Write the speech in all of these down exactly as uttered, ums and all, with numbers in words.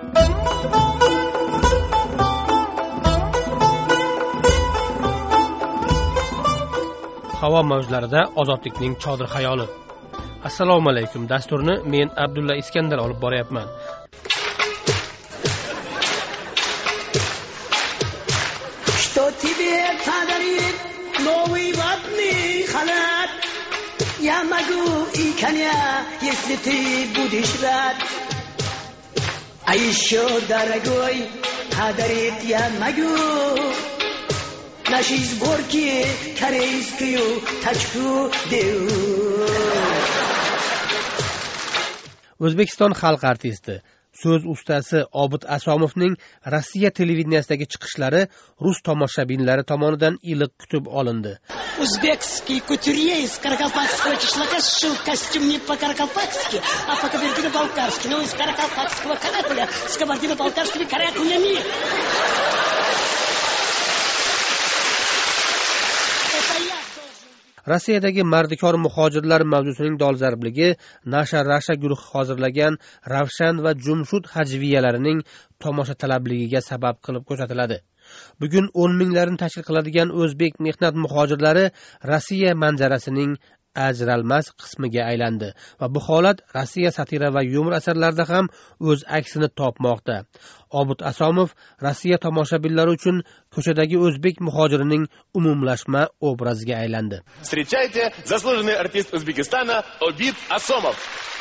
Havo mavjlarida ozodlikning chodir xayoli. Assalomu alaykum. Dasturni men Abdulla Iskandar olib boryapman. Что тебе подарит новый ватный халат? Я могу и коня, если ты будешь рад. А еще, дорогой, подарит я могу нашей сборки корейскую тачку деу. O'zbekiston xalq artisti, so'z ustasi Obid Asomovning Rossiya televideniyasidagi chiqishlari rus tomoshabinlari tomonidan iliq kutib olindi. Узбекский кутюрье из каракалпакского кишлака сшил костюм не по-каракалпакски, а по-кабардино-балкарски, но из каракалпакского каракуля с кабардино-балкарскими каракулями. Rossiyadagi mardikor muhojirlar mavzusining dolzarbligi Nasha Rasha guruhi hozirlagan Ravshan va Jumshud hajviyalarining tomosha talabligiga sabab qilib ko'rsatiladi. Bugun o'n minglarni tashkil qiladigan o'zbek mehnat muhojirlari Rossiya manzarasining ajralmas qismiga aylandi va bu holat Rossiya satira va yumor asarlarida ham o'z aksini topmoqda. Obid Asomov Rossiya tomoshabinlari uchun ko'chadagi o'zbek muhojirining umumlashma obraziga aylandi. Встречайте, заслуженный артист Узбекистана Обид Асомов.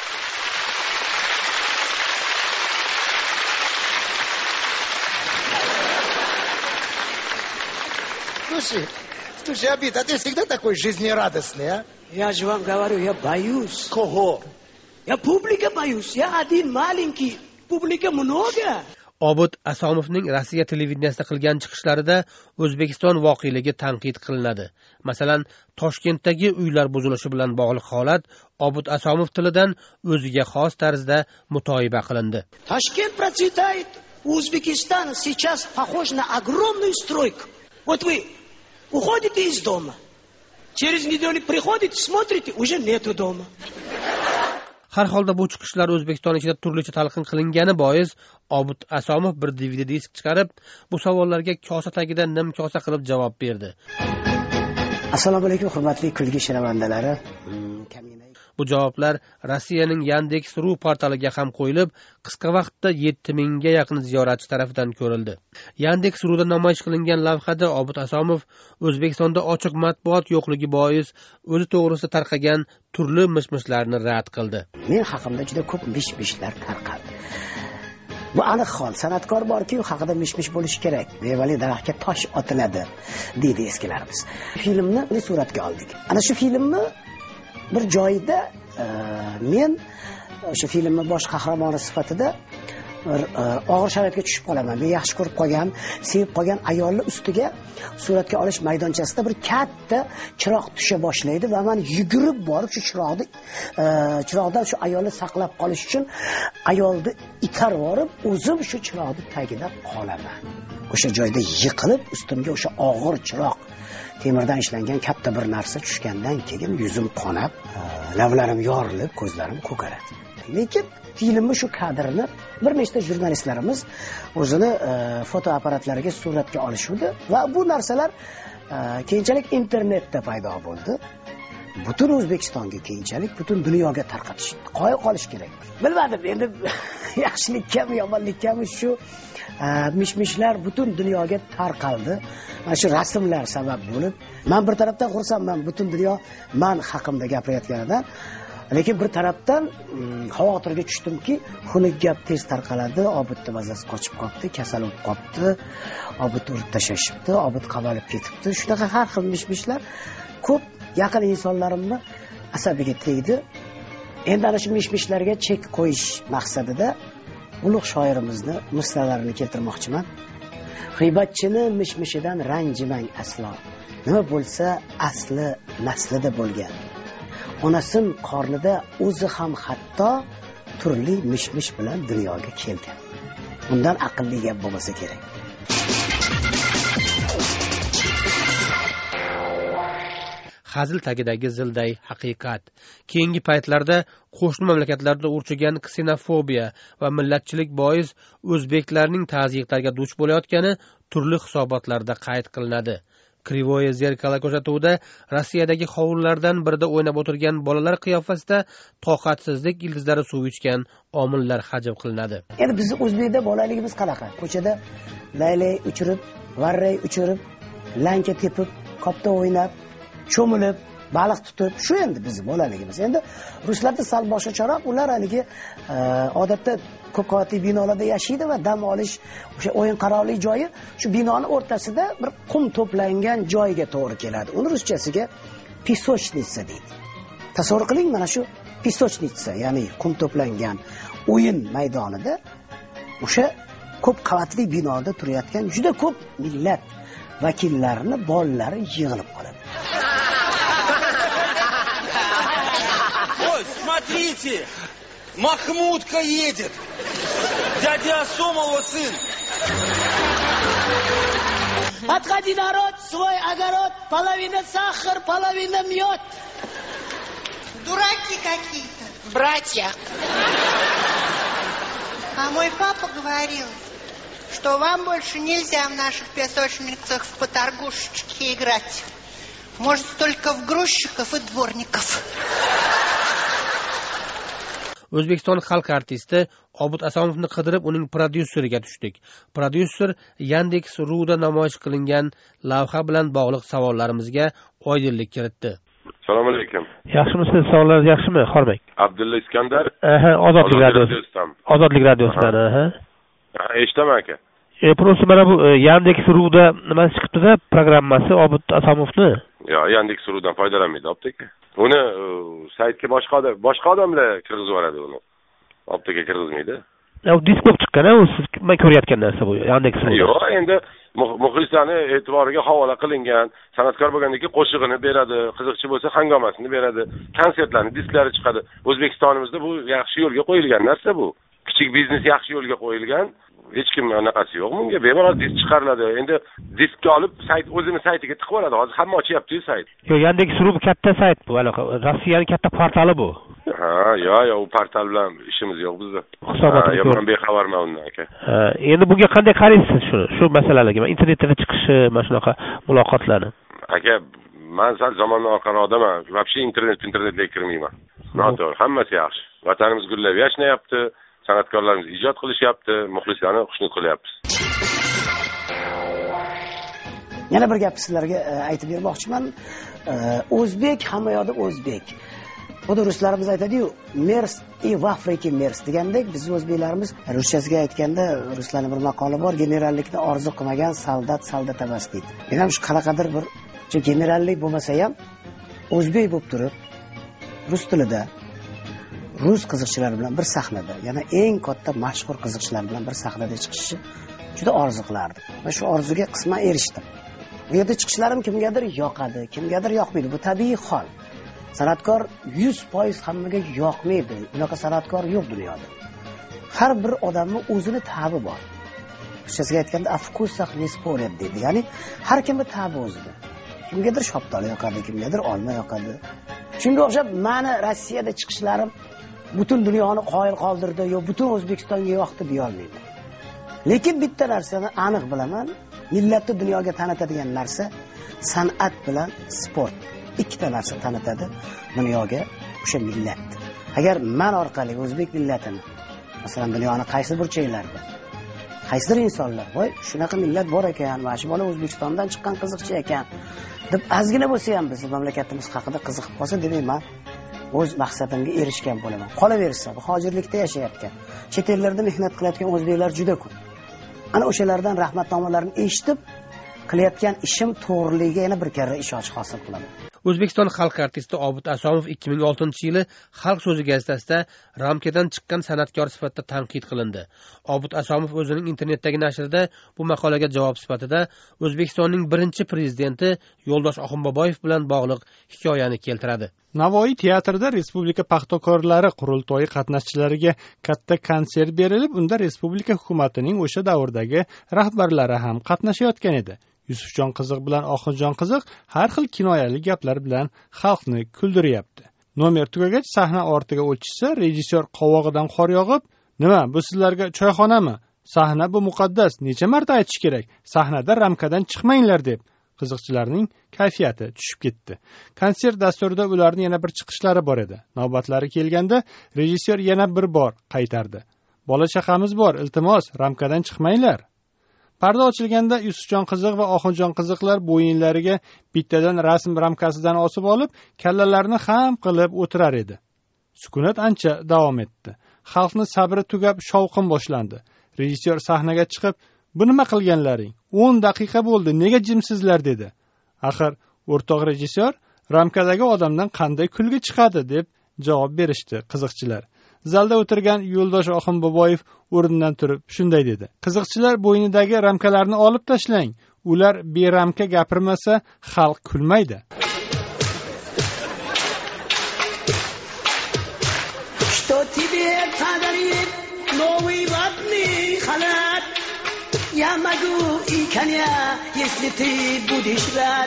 Слушай, слушай, Обид, а ты всегда такой жизнерадостный, а? Я же вам говорю, я боюсь. Кого? Я публика боюсь. Я один маленький, публика много. Obid Asomovning Rossiya televideniyasida qilgan chiqishlarida O'zbekiston voqeligi tanqid qilinadi. Masalan, Toshkentdagi uylar buzilishi bilan bog'liq holat Obid Asomov tilidan o'ziga xos tarzda mutoyiba qilindi. Toshkent процветает. Узбекистан сейчас похож на огромную стройку. Вот вы уходите из дома. Через неделю приходите, смотрите, уже нету дома. Har holda bu chiqishlar O'zbekiston ichida turlicha talqin qilingani bois Obid Asomov bir D V D disk chiqarib, bu savollarga kosa tagida nim kosa qilib javob berdi. Assalomu alaykum, hurmatli kulgi shinavandalari. Bu javoblar Rossiyaning Yandex.ru portaliga ham qo'yilib, qisqa vaqtda yetti mingga yaqin ziyoratchi tomonidan ko'rildi. Yandex.ruda namoyish qilingan lavhada Obid Asomov O'zbekistonda ochiq matbuot yo'qligi bois o'zi to'g'risida tarqagan turli mish-mishlarni rad qildi. Men haqimda juda ko'p mish-mishlar tarqaldi. Bu aniq hol, san'atkor borki, u haqida mish-mish bo'lishi kerak. Mevali daraxtga tosh otiladi, deydi eskilarimiz. Filmni suratga oldik. Ana shu filmni bir joyda e, men o'sha filmning bosh qahramoni sifatida bir e, og'ir sharoitga tushib qolaman. Men yaxshi ko'rib qolgan, sevib qolgan ayolni ustiga suratga olish maydonchasida bir katta chiroq tusha boshlaydi va men yugurib borib shu chiroqni e, chiroqdan shu ayolni saqlab qolish uchun ayolni itarib borib, o'zim shu chiroqning tagida qolaman. O'sha joyda yiqilib, ustimga o'sha og'ir chiroq temirdan ishlangan katta bir narsa tushgandan keyin yuzim qonab, lablarim yorilib, ko'zlarim ko'karadi. Lekin filmning shu kadrini bir nechta jurnalistlarimiz o'zini e, fotoapparatlariga suratga olishdi va bu narsalar e, keyinchalik internetda paydo bo'ldi. Butun O'zbekistonga, keyinchalik butun dunyoga tarqatish, qo'ya qolish kerak. Bilmadim, endi yaxshilikkami, yomonlikkami shu mish-mishlar butun dunyoga tarqaldi. Mana shu rasmlar sabab bo'lib, men bir tarafdan xursandman, butun dunyo men haqimda gapirayotganidan, lekin bir tarafdan xavotirga tushdimki, xunuk gap tez tarqaladi, Obidni mazasi qochib qolibdi, kasal bo'lib qolibdi, Obid urib tashashibdi, Obid qamalib ketibdi. Shunaqa har xil mish-mishlar ko'p yaqin insonlarimni asabiga tegdi. Endi ana shu mish-mishlarga chek qo'yish maqsadida ulug' shoirimizni mislalarini keltirmoqchiman. G'iybatchini mish-mishidan ranjimang aslo. Nima bo'lsa asli naslida bo'lgan. Onasin qornida o'zi ham hatto turli mish-mish bilan dunyoga kelgan. Undan aqlli gap bo'lmasa kerak. hazil tagidagi zilday haqiqat. Keyingi paytlarda qo'shni mamlakatlarda urchigan ksenofobiya va millatchilik bois o'zbeklarning tazyiqlarga duch bo'layotgani turli hisobotlarda qayd qilinadi. Krivoye zerkalo ko'rsatuvida Rossiyadagi hovlilardan birida o'ynab o'tirgan bolalar qiyofasida toqatsizlik ildizlari suv ichgan omillar hajm qilinadi. Endi bizning o'zbekda bolaligimiz qanaqa? Ko'chada laylay uchirib, varray uchirib, lanka tepib, qopda o'ynab, cho'milib, baliq tutib, shu endi bizning bolaligimiz. Endi ruslarda sal boshqacharoq, ular haligi odatda ko'p qavatli binolarda yashaydi va dam olish, o'sha o'yin qaroqli joyi shu binoning o'rtasida bir qum to'plangan joyga to'g'ri keladi. Uni ruschasiga pisochniца deydi. Tasavvur qiling, mana shu pisochniца, ya'ni qum to'plangan o'yin maydonida o'sha ko'p qavatli binoda turayotgan juda ko'p millat vakillarini bolalari yig'ilib qoladi. Ой, смотрите, Махмудка едет. Дядя Сомова сын. Отходи, народ, свой огород, половина сахар, половина мед. Дураки какие-то, братья. А мой папа говорил, что вам больше нельзя в наших песочницах в поторгушечки играть. Может, только в грузчиков и дворников. O'zbekiston xalq artisti Obid Asomovni qidirib uning prodyuseriga tushdik. Prodyuser Yandex.ru'da namoyish qilingan lavha bilan bog'liq savollarimizga oydinlik kiritdi. Assalomu alaykum. Yaxshimisiz? Savollaringiz yaxshimi? Xo'rmang. Abdulla Iskandar. Aha, Ozodlik radiosi. Ozodlik radiosidan, aha. Ha, eshitaman aka. E, prosta mana bu Yandex.ru'da nima chiqibdi-da, programmasi Obid Asomovni. Yo, Yandex.ru'dan foydalanmaydi optika. Uni saytga boshqa odam, boshqa odamlar kirgizib yuboradi uni. Optika kirgizmaydi. Ya, disk bo'lib chiqqan-a, u siz men ko'rayotgan narsa bu Yandex.ru'da. Yo'q, endi muxlislarning e'tiboriga havola qilingan, san'atkor bo'lgandagi qo'shig'ini beradi, qiziqchi bo'lsa hangomasini beradi, konsertlarning disklari chiqadi. O'zbekistonimizda bu yaxshi yo'lga qo'yilgan narsa bu. Kichik biznes yaxshi yo'lga qo'yilgan. Hech kim anaqasi yo'q bunga. Bemalol disk chiqariladi. Endi diskka olib sayt o'zini saytiga tiqib oladi. Hozir hamma ochyapti sayt. Yo'q, Yandex.ru katta sayt bu, aloqa. Rossiyaning katta portali bu. Ha, yo, yo, u portal bilan ishimiz yo'q bizda. Hisobotni men bexabarman undan aka. Ha, endi bunga qanday qaraysiz shuni? Shu masalalarga, internetda chiqishi, mana shunaqa muloqotlarni. Aka, men sal zamondan orqaroq odamman. Vobshe internet, internetga kirmayman. Noto'g'ri, hammasi yaxshi. Vatanimiz gullab yashnayapti. San'atkorlarimiz ijod qilishyapti, muxlislarni xushnud qilyapmiz. Yana bir gapni sizlarga aytib bermoqchiman. O'zbek hamma yoqda o'zbek. Buni ruslarimiz aytadi-yu, mers и в Afrika mers degandek, biz o'zbeklarimiz ruschasiga aytganda, ruslarning bir maqoli bor, generallikni orzu qilmagan soldat soldat emas deydi. Men ham shu qanaqadir bir generallik bo'lmasa ham o'zbek bo'lib turib, rus tilida rus qiziqchilar bilan bir sahnada, yana eng katta mashhur qiziqchilar bilan bir sahnada chiqishni juda orzu qilardim. Va shu orzuga qisman erishdim. Bu yerda chiqishlarim kimgadir yoqadi, kimgadir yoqmaydi. Bu tabiiy hol. San'atkor yuz foiz hammaga yoqmaydi. Bunaqa san'atkor yo'q dunyoda. Har bir odamning o'zini ta'bi bor. Ruschasiga aytganda afkusah не спорят deydi. Ya'ni har kimning ta'bi o'zida. Kimgadir shoptoli yoqadi, kimgadir olma yoqadi. Shunga o'xshab meni Rossiyada chiqishlarim butun dunyoni qoyil qoldirdi, yo butun O'zbekistonga yoqdi deya olmayman. Lekin bitta narsani aniq bilaman, millatni dunyoga tanitadigan narsa san'at bilan sport. Ikkita narsa tanitadi dunyoga o'sha millat. Agar men orqali o'zbek millatini, masalan, dunyoni qaysi burchaklarida, qaysidir insonlar, voy, shunaqa millat bor ekan, mana shu bola O'zbekistondan chiqqan qiziqchi ekan, deb ozgina bo'lsa ham biz mamlakatimiz haqida qiziqib qolsa, demayman, o'z maqsadimga erishgan bo'laman. Qolaversa, hojirlikda yashayotgan, chet ellarda mehnat qilayotgan o'zbeklar juda ko'p. Ana o'shalardan rahmatnomalarni eshitib, qilayotgan ishim to'g'riligiga yana bir karra ishonch hosil qilaman. O'zbekiston xalq artisti Obid Asomov ikki ming oltinchi yili Xalq so'zi gazetasida ramkadan chiqqan san'atkor sifatida tanqid qilindi. Obid Asomov o'zining internetdagi nashrida bu maqolaga javob sifatida O'zbekistonning birinchi prezidenti Yo'ldosh Oxunboboyev bilan bog'liq hikoyani keltiradi. Navoiy teatrida Respublika paxtakorlari qurultoyi qatnashchilariga katta konsert berilib, unda respublika hukumatining o'sha davrdagi rahbarlari ham qatnashayotgan edi. Yusufjon Qiziq bilan Oxunjon Qiziq har xil kinoyali gaplar bilan xalqni kuldiryapti. Nomer tugagach sahna ortiga o'tishsa, rejissyor qovog'idan qor yog'ib, "Nima, bu sizlarga choyxonami? Sahna bu muqaddas. Necha marta aytish kerak? Sahnada ramkadan chiqmanglar" deb qiziqchilarning kayfiyati tushib ketdi. Konsert dasturida ularning yana bir chiqishlari bor edi. Navbatlari kelganda rejissyor yana bir bor qaytardi. "Bola chaqamiz bor, iltimos, ramkadan chiqmanglar." Parda ochilganda Yusufjon Qiziq va Oxunjon Qiziqlar bo'yinlariga bittadan rasm ramkasidan osib olib, kallalarni ham qilib o'tirar edi. Sukunat ancha davom etdi. Xalqning sabri tugab, shovqin boshlandi. Rejissyor sahnaga chiqib, "Bu nima qilganlaring? o'n daqiqa bo'ldi, nega jimsizlar?" dedi. Axir o'rtoq rejissyor, ramkadagi odamdan qanday kulgi chiqadi deb javob berishdi qiziqchilar. Zalda o'tirgan Yo'ldosh Oxun Boboyev o'rnidan turib shunday dedi: "Qiziqchilar bo'ynidagi ramkalarni olib tashlang. Ular beramka gapirmasa, xalq kulmaydi." Что тебе подарит новый ватный халат? Я могу и коня, если ты будешь рад.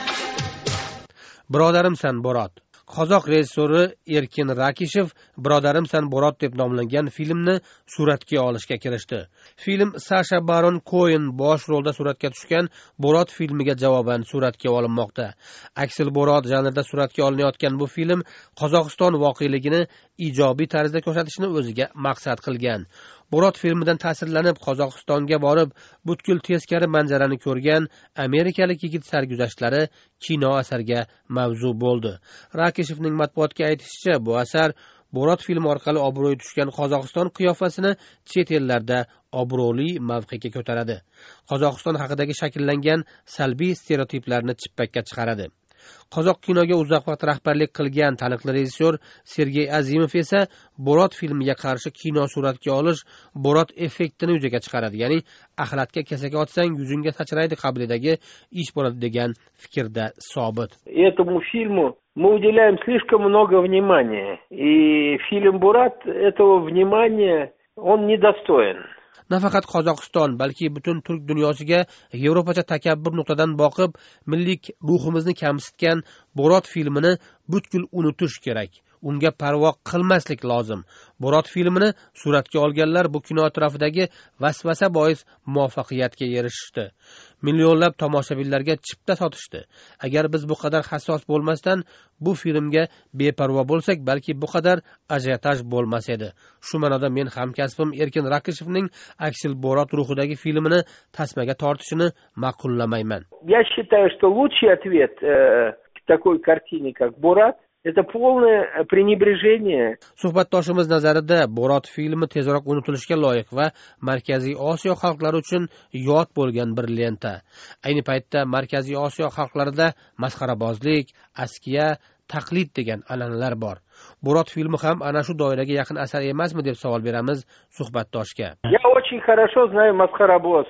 Birodarimsan Borot. Qozoq rejissyori Erkin Rakishev Birodarimsan Borot deb nomlangan filmni suratga olishga kirishdi. Film Sasha Baron Cohen bosh rolda suratga tushgan Borot filmiga javoban suratga olinmoqda. Aksel Borot janrida suratga olinayotgan bu film Qozog'iston voqeligini ijobiy tarzda ko'rsatishni o'ziga maqsad qilgan. Borot filmidan ta'sirlanib Qozog'istonga borib, butkul teskari manzarani ko'rgan amerikalik yigit sarguzashtlari kino asarga mavzu bo'ldi. Rakishevning matbuotga aytishicha, bu asar Borot filmi orqali obro'yi tushgan Qozog'iston qiyofasini chet ellarda obro'li mavqega ko'taradi. Qozog'iston haqidagi shakllangan salbiy stereotiplarni chippakka chiqaradi. Qozoq kinoga uzoq vaqt rahbarlik qilgan taniqli rejissyor Sergey Azimov esa Borot filmiga qarshi kino suratga olish Borot effektini yuzaga chiqaradi. Ya'ni axlatga kesak otsang yuzingga sachraydi qabilidagi ish bo'ladi degan fikrda sobit. Этому фильму мы уделяем слишком много внимания, и фильм Борат этого внимания он недостоин. Nafaqat Qozog'iston, balki butun turk dunyosiga Yevropacha takabbur nuqtadan boqib, milliy ruhimizni kamsitgan Borot filmini butkul unutish kerak. Unga parvo qilmaslik lozim. Borot filmini suratga olganlar bu kino atrofidagi vasvasa bois muvaffaqiyatga erishishdi. Millionlab tomoshabinlarga chipta sotishdi. Agar biz bu qadar hassos bo'lmasdan bu filmga beparvo bo'lsak, balki bu qadar ajiotaj bo'lmas edi. Shu ma'noda men hamkasbim Erkin Rakishevning Aksel Borot ruhidagi filmini tasmaga tortishini ma'qullamayman. Я считаю, что лучший ответ э, к такой картине, как Борат, это полное пренебрежение. Suhbatdoshimiz nazarida Borot filmi tezroq unutilishga loyiq va Markaziy Osiyo xalqlari uchun yod bo'lgan bir lenta. Ayni paytda Markaziy Osiyo xalqlarida masxarabozlik, askiya, taqlid degan an'analar bor. Borot filmi ham ana shu doiraga yaqin asar emasmi deb savol beramiz suhbatdoshga. Я очень хорошо знаю масхарабоз.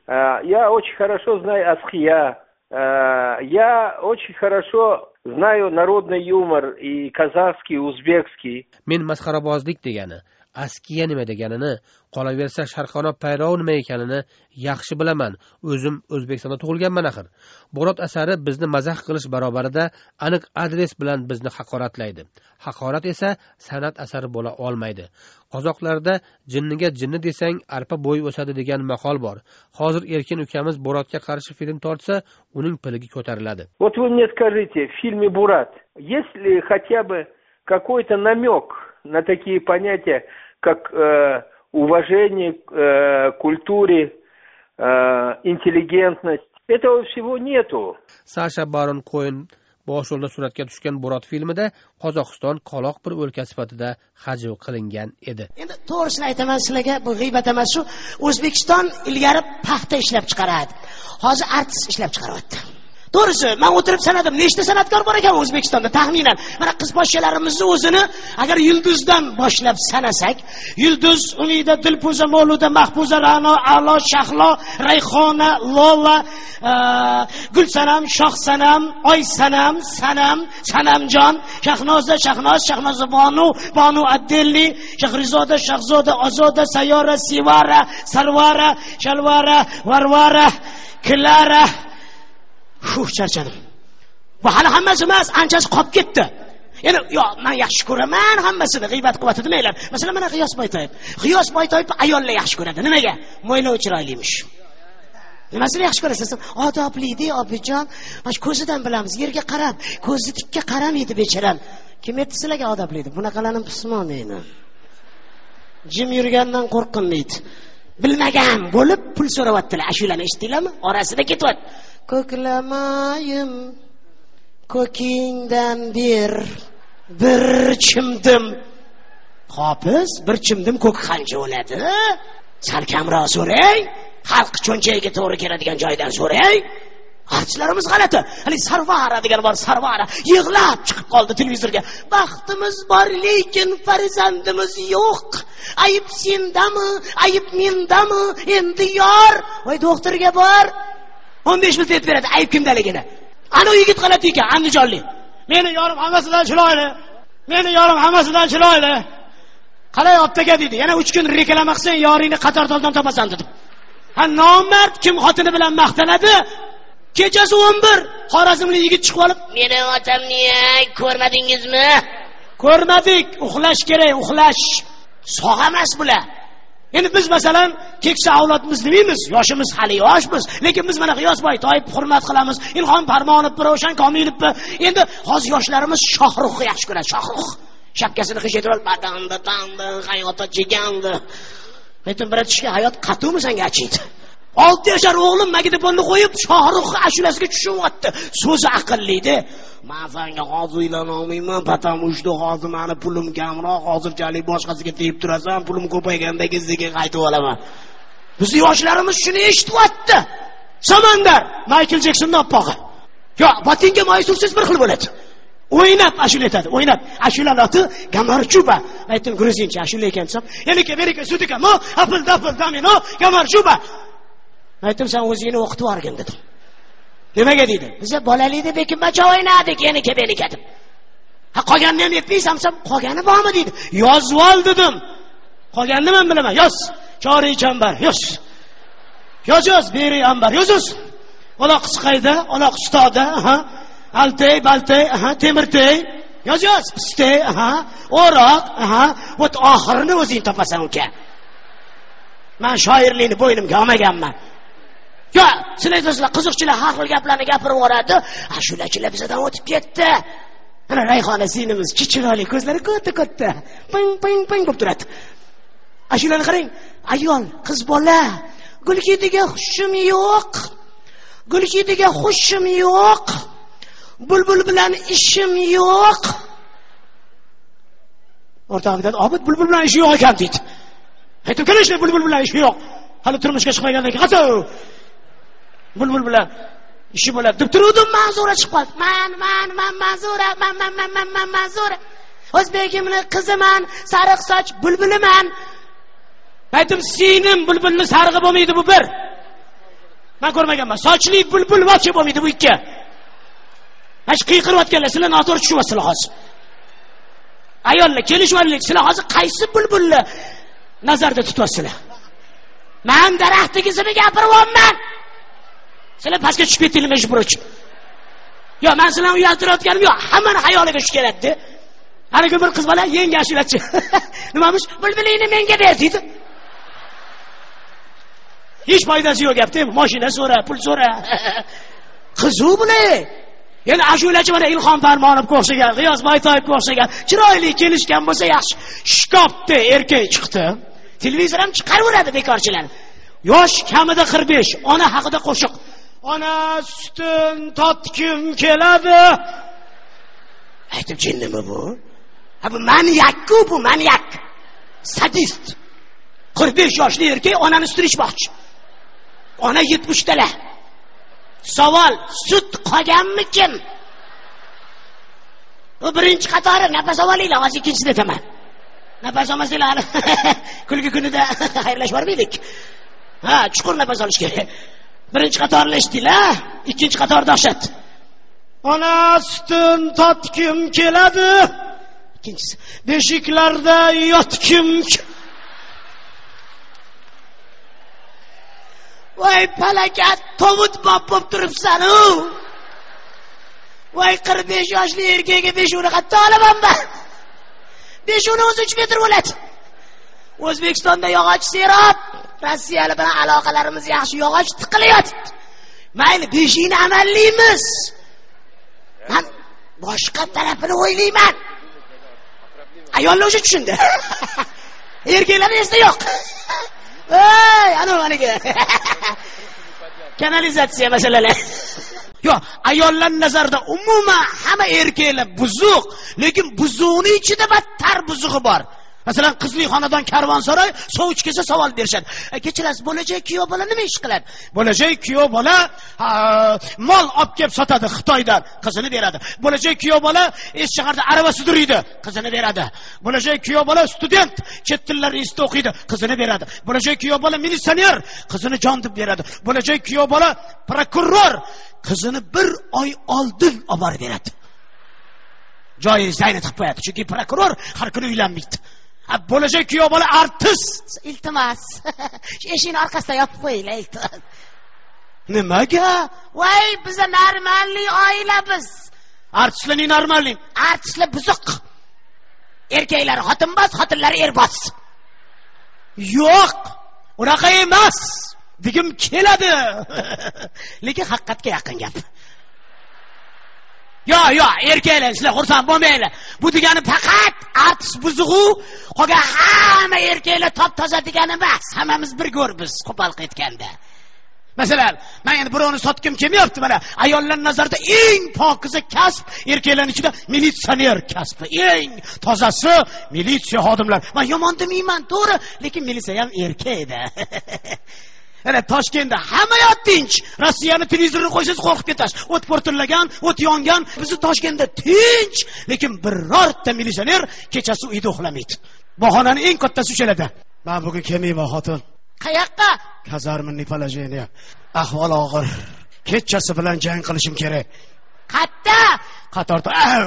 Я очень хорошо знаю аския. Я очень хорошо знаю народный юмor и казахский, узбекский. Men masxarabozlik degani, askiya nima deganini, qolaversa Sharqona payrov nima ekanini yaxshi bilaman. O'zim O'zbekistonda tug'ilganman axir. Borot asari bizni mazax qilish barobarida aniq adres bilan bizni haqoratlaydi. Haqorat esa san'at asari bo'la olmaydi. Qozoqlarda jinniga jinni desang arpa bo'y o'sadi degan maqol bor. Hozir Erkin ukamiz Borotga qarshi film tortsa, uning piligi ko'tariladi. Вот вы мне скажите, в фильме Борат есть ли хотя бы какой-то намек на такие понятия, как э, уважение к э, культуре, э, интеллигентность? Этого всего нету. Sasha Baron Cohen bosh rolda suratga tushgan Borot filmida Qozog'iston qoloq bir o'lka sifatida hajv qilingan edi. Endi to'g'risini aytaman sizlarga, bu g'iybat emas shu. O'zbekiston ilgari paxta ishlab chiqaradi. Hozir artist ishlab chiqaryapti. To'g'risi, men o'tirib sanadim, nechta san'atkor bor ekan O'zbekistonda taxminan. Mana qizboshchalarimizni o'zini agar yulduzdan boshlab sanasak, yulduz, Umida, Dilfuza, Mavluda, Mahfuza, Ra'no, A'lo, Shahlo, Rayhona, Lola, Gulsanam, Shohsanam, Oysanam, Sanam, Sanamjon, Shahnoza, Shahnoz, Shahnoza Bonu, Bonu Addelli, Shahrizoda, Shahzoda, Ozoda, Sayora, Sivara, Sarvara, Shalvara, Varvara, Klara Shu charchadim. Bu hali hammasi emas, anchasi qolib ketdi. Endi yo men yaxshi ko'raman hammasini, g'iybat qilib demanglar. Masalan, mana G'iyos Boytoyev. G'iyos Boytoyev ayollar yaxshi ko'radi. Nimaga? Mo'ylov chiroylimish. Nimasini yaxshi ko'rasiz? Odoblidi, obijon. Mana ko'zidan bilamiz, yerga qarab, ko'zi tikka qaramaydi becharam. Kim aytdi sizlarga odoblidi? Bunaqalarni pismonmaydi. Jim yurgandan qo'rqinmaydi. Bilmagan bo'lib pul so'rayaptilar. Ashulani eshitdinglarmi? Orasida ketyapti. Ko'klamayim ko'kingdan ber bir chimdim. Hofiz, bir chimdim ko'k qancha bo'ladi? Sal kamroq so'rang. Xalq cho'nchagiga to'g'ri keladigan joydan so'rang. Artistlarimiz g'alati. Hali Sarvara degan bor, Sarvara yig'lab chiqib qoldi televizorga. Baxtimiz bor, lekin farzandimiz yo'q. Ayib sendami, ayib mendami? Endi yor, voy doktorga bor. o'n besh ming aytib beradi, ayib kimdaligini. Ana u yigit g'alati ekan, andijonlik. Meni yorim hammasidan chiroyli. Meni yorim hammasidan chiroyli. Qalay optaga dedi. Yana uch kun reklama qilsang, yoringni qatordan topasan dedim. Ha nomard kim xotini bilan maqtanadi? Kechasi o'n bir Xorazmlik yigit chiqib olib, "Meni otamni ko'rmadingizmi?" Ko'rmadik, uxlash kerak, uxlash. Sog' emas bular. Endi biz masalan keksa avlodimiz demaymiz, yoshimiz hali yoshmiz, lekin biz mana G'iyos Boytoyev hurmat qilamiz, Ilhom Parmonov, Ravshan Komilovni. Endi hozir yoshlarimiz Shohruxni yaxshi ko'radi, Shohrux. Shapkasini qishaytirib olib, "Badanda, tanda, hayotda chegandi." Aytdim, "Biratishga hayot qatuvmi senga achiydi?" olti yashar o'g'lim magnitofonni qo'yib Shohrux ashulasiga tushyapti. So'zi aqlli-da. "Men senga hozir uylana olmayman, patamushda hozir meni pulim kamroq, hozirchalik boshqasiga tegib turasan, pulim ko'payganda keziga qaytib olaman." Bizning yoshlarimiz shuni eshityapti. Samandar, Michael Jacksonning oppog'i. Yo, botinga moy sursiz bir xil bo'ladi. O'ynab ashula aytadi, o'ynab. Ashula loti Gamarchuba. Aytdim, gruzincha ashula ekan desam, "Elika, berika, sudika, mo, apil dapil damino, Gamarchuba." Aytdim, "Sen o'zingni o'qitib o'rgin" dedim. Nimaga dedi? "Biz bolalikda bekinmacha o'ynadik, enika benika" dedim. "Ha, qolganini ham aytmaysan" desam, "Qolgani bormi?" dedi. "Yozib ol" dedim. "Qolganini men bilaman. Yoz. Choriy chambar, yoz. Yoz, yoz, beri ambar, yoz, yoz. Uloq qisqayda, uloq ustoda, aha. Altay, baltay, aha, temirtay. Yoz, yoz, pistay, aha. O'roq, aha. O't oxirini o'zing topasan uka. Men shoirlikni bo'ynimga olmaganman. Yo, sizlar sizlar qiziqchilar har xil gaplarni gapirib yoradi. Ashulachilar bizdan o'tib ketdi. Ana Rayhona sinimiz chichiroqli, ko'zlari katta-katta. Ping ping ping bo'lib turadi. Ashulani qarang, ayol, qiz bola. Gulkidiga xushim yo'q. Gulkidiga xushim yo'q. Bulbul bilan ishim yo'q. O'rtog'idan "Obid bulbul bilan ishi yo'q ekan" deydi. Aytib kelishlar, bulbul bilan ishi yo'q. Hali turmushga chiqmagandan keyin qatov. Bulbul bilan ishi bo'ladi deb turdim, Manzura chiqib qoldi. "Men, men, men Manzura, men, men, men, men, men Manzura. O'zbekimning qiziman, sariq soch bulbuliman." Aytdim, "Sinim bulbulni sarig'i bo'lmaydi bu bir. Men ko'rmaganman. Sochli bulbul voqe bo'lmaydi bu ikki." Mana shu qiyqirayotganlar, sizlar noto'g'ri tushyapsizlar hozir. Ayollar kelishmaylik, sizlar hozir qaysi bulbulni nazarda tutyapsizlar? Men daraxtdagisini gapiryapman. Sizlar pastga tushib ketdinglar majbur uchun. Yo, men sizlarni uyaltirayotganim yo'q, hammani xayoliga shu keladi. Haligi bir qiz bola yangi ashulachi. Nimamish? "Bulbulingni menga ber" dedi. Hech foydasi yo'q gapda, mashina so'ra, pul so'ra. Qizu bular. Yana ashulachi mana Ilhom Parmonovga o'xshagan, G'iyos Boytoyevga o'xshagan, chiroyli kelishgan bo'lsa yaxshi. Shkopda erkak chiqdi. Televizor ham chiqaraveradi bekorchilar. Yosh kamida qirq besh, ona haqida qo'shiq. "Ona sutin totkim keladi." Aytib, jinnimi bu? Ha, bu maniyak-ku, bu maniyak. Sadist. qirq besh yoshli erkak onani sutini ichmoqchi. Ona yetmishdalar. Savol, sut qolganmikin? U birinchi qatori, nafas olinglar, hozir ikkinchisini aytaman. Nafas olmasanglar, kulgi kunida xayrlashib bormaylik. Ha, chuqur nafas olish kerak. Birinchi qatorni eshitdinglar, ikkinchi qator dahshat. "Ona sutin totkim keladi." Ikkinchisi, "Beshiklarda yotkim." Voy palakat, tovut bop bo'lib turibsan-u. voy qirq besh yoshli erkakga besh uni qatta olaman ben. besh uni o'zi uch metr bo'ladi. O'zbekistonda yog'och serob, Rossiyalik bilan aloqalarimiz yaxshi, yog'och tiqilyapti. Mayli, beshini amallaymiz. Men boshqa tarafini o'ylayman. Ayollar o'sha tushundi. Erkaklar esda yo'q. Ey, ana maniga. Kanalizatsiya masalalar. Yo'q, ayollar nazarida umuman hamma erkaklar buzuq, lekin buzuqning ichida battar buzug'i bor. Masalan, qizli xonadon karvonsaroy sovchi kelsa savol berishadi. Kechirasiz, bo'lajak kuyov bola nima ish qiladi? Bo'lajak kuyov bola mol olib kelib sotadi Xitoydan, qizini beradi. Bo'lajak kuyov bola eshchaharda arava sudraydi, qizini beradi. Bo'lajak kuyov bola student, chet tillar institutida o'qiydi, qizini beradi. Bo'lajak kuyov bola militsioner, qizini jon deb beradi. Bo'lajak kuyov bola prokuror, qizini bir oy oldin olib borib beradi. Joyingizda aytib qo'yadi, chunki prokuror har kuni uylanmaydi. Bo'lajak kuyov bola artist. Iltimos, eshikning orqasida yopib qo'yinglar, iltimos. Nimaga? Voy, biz normalniy oila biz. Artistlarning normalniy. Artistlar buzuq. Erkaklar xotinboz, xotinlar erbos. Yo'q, unaqa emas. Degim keladi. Lekin haqiqatga yaqin gap. Yo, yo, erkaklar, sizlar xursand bo'lmanglar. Bu degani faqat artist buzug'u, qolgan hamma erkaklar top-toza degani emas. Hammamiz bir go'rbiz qo'pol ketganda. Masalan, men endi birovni sotgim kelmayapti, mana ayollar nazarida eng pokiza kasb erkaklar ichida militsioner kasbi. Eng tozasi militsiya xodimlar. Men yomon demayman, to'g'ri, lekin militsiya ham erkakda. Ana Toshkentda hamma yot tinch. Rossiyani televizorini qo'ysangiz qo'rqib ketasiz. O't portlagan, o't yongan. Bizni Toshkentda tinch, lekin birorta militsioner kechasi uyda uxlamaydi. Bahonaning eng kattasi o'shalarda. Men bugun kelmayman, xotin. Qayoqqa? Kazarminniy polojeniya. Ahvol og'ir. Kechasi bilan jang qilishim kerak. Qatta? Qatorda.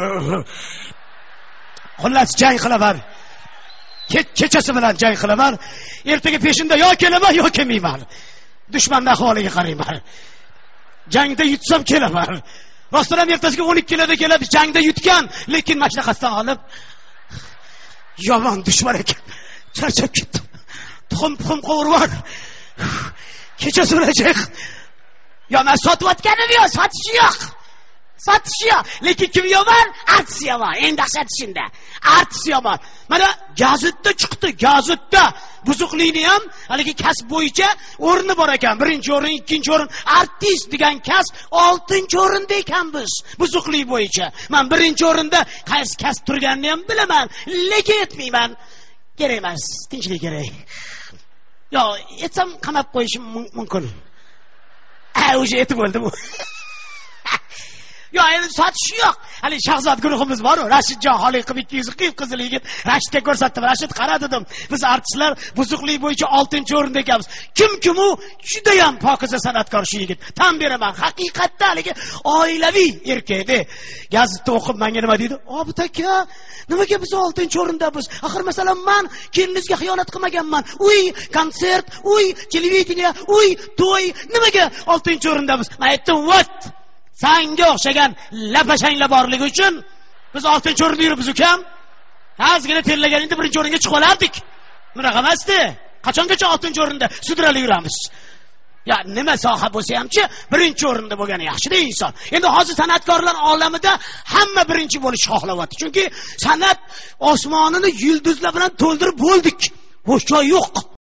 Xullas jang qilaman. Kechasi bilan jang qilaman. Ertaga peshinda yo kelaman, yo kelmayman. Dushmanning ahvoliga qarayman. Jangda yutsam kelaman. Rostdan ham ertasiga o'n ikki kiloda keladi, jangda yutgan, lekin mashlaqatdan olib yomon dushman ekan. Charchab ketdim. Tuxum-tuxum qovurvar. Kechasi bilan jang. Yo, men sotayotganim yo'q, sotish yo'q. Sotish yo'q, lekin kim yomon? Artist yomon. Endi dahshat shunda. Artist yomon. Mana gazetda chiqdi, gazetda buzuqlikni ham haligi kasb bo'yicha o'rni bor ekan. Birinchi o'rin, ikkinchi o'rin. Artist degan kasb oltinchi o'rinda ekan biz buzuqlik bo'yicha. Men birinchi o'rinda qaysi kasb turganini ham bilaman, lekin aytmayman. Kerak emas, tinchlik kerak. Yo, aytsam qamab qo'yishim mumkin. Ha, o'sha aytib bo'ldi bu. Yo, endi sotish yo'q. Hali Shahzod guruhimiz bor-ku, Rashidjon Xoliqov ikki yuz qirq qizil yigit Rashidga ko'rsatdim. Rashid qara dedim. Biz artistlar buzuqlik bo'yicha oltinchi o'rinda ekanmiz. Kim-kim u? Juda ham pokiza san'atkor shu yigit. Tan beraman, haqiqatda haligi oilaviy erkakda. Gazetda o'qib menga nima deydi? "Obid aka, nimaga biz oltinchi o'rindamiz? Axir masalan men keliningizga xiyonat qilmaganman. Uy, konsert, uy, televideniya, uy, to'y, nimaga oltinchi o'rindamiz?" Men aytdim, "Vat, senga o'xshagan lapashanglar borligi uchun biz oltinchi o'rinda yuribmiz ukam. Ozgina terlaganingda birinchi o'ringa chiqib olardik. Bunaqa emasdi. Qachongacha oltinchi o'rinda sudralib yuramiz?" Ya, nima soha bo'lsa hamchi birinchi o'rinda bo'lgani yaxshi-da inson. Endi hozir san'atkorlar olamida hamma birinchi bo'lishni xohlayapti. Chunki san'at osmonini yulduzlar bilan to'ldirib bo'ldik. Bo'sh joy yo'q.